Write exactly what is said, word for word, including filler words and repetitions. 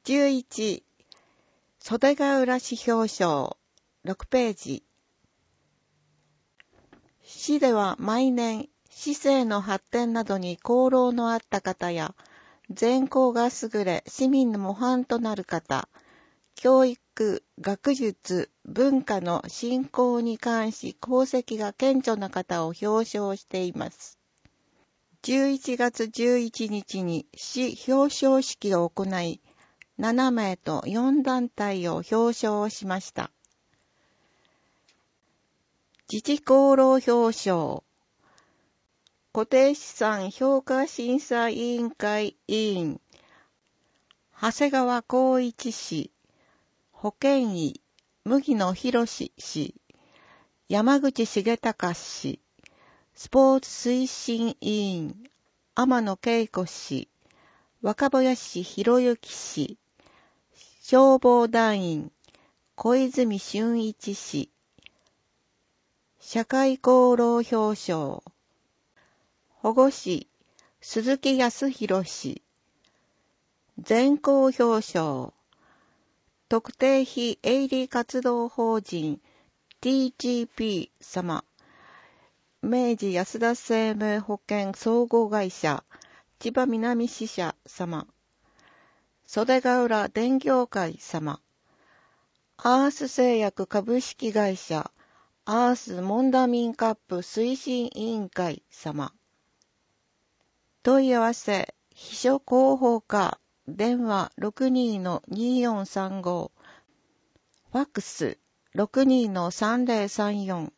じゅういち、袖ヶ浦市表彰、ろくページ。市では毎年、市政の発展などに功労のあった方や、善行が優れ、市民の模範となる方、教育、学術、文化の振興に関し功績が顕著な方を表彰しています。じゅういちがつじゅういちにちに市表彰式を行い、ななめいとよんだんたいを表彰しました。自治功労表彰。固定資産評価審査委員会委員、長谷川光一氏、保健医、麦野博氏、山口重隆氏、スポーツ推進委員、天野恵子氏、若林博之氏、消防団員、小泉俊一氏、社会功労表彰、保護司、鈴木康弘氏、善行表彰、特定非営利活動法人 ティージーピー 様、明治安田生命保険総合会社千葉南支社様、袖ヶ浦電業会様、アース製薬株式会社アースモンダミンカップ推進委員会様。問い合わせ、秘書広報課、電話 ろくにのによんさんご、ファックス ろくにのさんぜろさんよん。